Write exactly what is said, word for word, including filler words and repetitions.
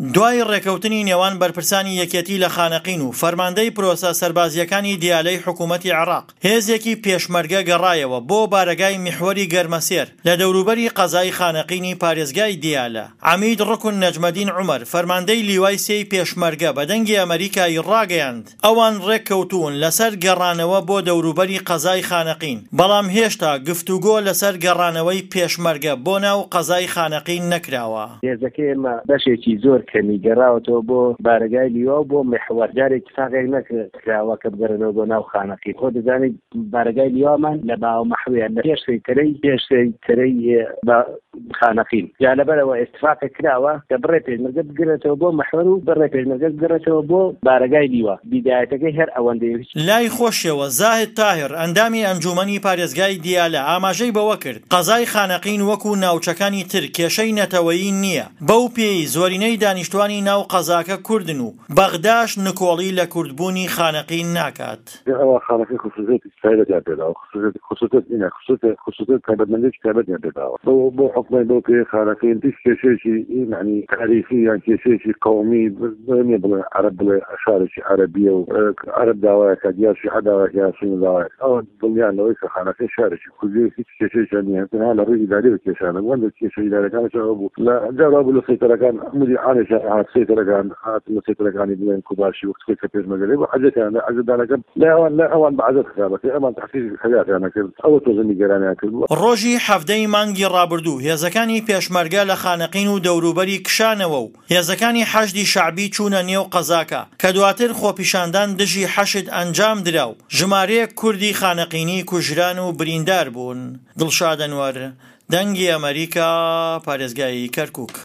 دوای ڕێکەوتنی نێوان بەرپرسانی یەکێتی لە خانەقین و فەرماندەی پرۆسە سەربازیەکانی دیالەی حکوومەتی عێراق هێزێکی پێشمەرگە گەڕایەوە بۆ بارەگای میحوەری گەرمەسێر لە دەوروبەری قەزای خانەقینی پارێزگای دیالە. عەمید ڕکن نەجمەدین عومەر فەرماندەی لیوای سێی پێشمەرگە بە دەنگی ئەمریکای ڕاگەیاند ئەوان ڕێککەوتوون لەسەر گەڕانەوە بۆ دەوروبەری قەزای خانەقین، بەڵام هێشتا گفتوگۆ لەسەر گەڕانەوەی پێشمەرگە بۆ ناو قەزای خانەقین نەکراوە. هێزەکەی ئێمە بەشێکی زۆر کەمی گەڕاوەتەوە بۆ بارگای لیوا و بۆ محور جارێک اتفاقێک نەکراوە کە بگەڕێنەوە بۆ ناو خانەقین. خۆ دەزانیت بارگای لیوامان لە باو مەحوەیە لە پێش سەیتەرەی پێش سەیتەرەی خانەقین، جا لەبەرەوە اتفاقێک کراوە کە بڕێ پێشمەرگە بگرێتەوە بۆ محور و بڕێ پێشمەرگە بگرێتەوە بۆ بارگای لیوا. بیدایەتەکەی هەر ئەوەندەی لای خۆشیەوە زاهد تاهر ئەندامی ئەنجومەنی پارێزگای دیالە ئاماژەی بەوە کرد قەزای خانەقین وەکو ناوچەکانی تر کێشەی نەتەوەیی نییە. بەو پێی زۆرینەی دانیشتوانی ناو قەزاکە کوردن و بەغداش نکۆڵی لە کوردبوونی خانەقین ناکات. ئەوە خانەقین خصوصیەتی تایبەتیان پێداوە، خصوصیەت اینە خصوصیەت تایبەتمەندێکی تایبەتیان پێداوە. بۆ حکومەی بۆ پێ خانەقین هیچ کێشەیەکی یعنی تاریخی یان کێشەیەکی قەومی نییە بڵێ عەرەب بڵێ شارێکی عەرەبیە و عەرەب داوایەکە دیار شیعە داوایەکە یان سونی داوایەکە ئەوە دڵنیانەوەی کە خانەقین شارێکی کوردی هیچ کێشەیەکیان نییە، تەنها لە ڕووی ئیداری بە کێشانە وەندە کێشە ئیداریەکانەوە بوو لە جارا بوو لە سەیتەرەکان مدیر عامێکی هات سەیتەرەکان هات لە سەیتەرەکانی بڵێن کوباشی وەختەکەی کە پێشمەرگەی بۆ حەجەتیان لە حەجەتدانەکەن لا ئەوان لا ئەوان بە عەجەت خرابەتی ئەمان تەحقیقی حەجاتیان کرد ئەوە تۆزە نیگەرانیان کرد. ڕۆژی حەفدەی مانگی ڕابردوو هێزەکانی پێشمەرگە لە خانەقین و دەوروبەری کشانەوە و هێزەکانی حەشدی شەعبی چوونە نێو قەزاکە کە دواتر خۆپیشاندان دژی حەشد ئەنجام درا و ژمارەیەک کوردی خانەقینی کوژران و بریندار بوون. دڵشاد ئەنوەر، دەنگی ئەمریکا، پارێزگای کەرکووک.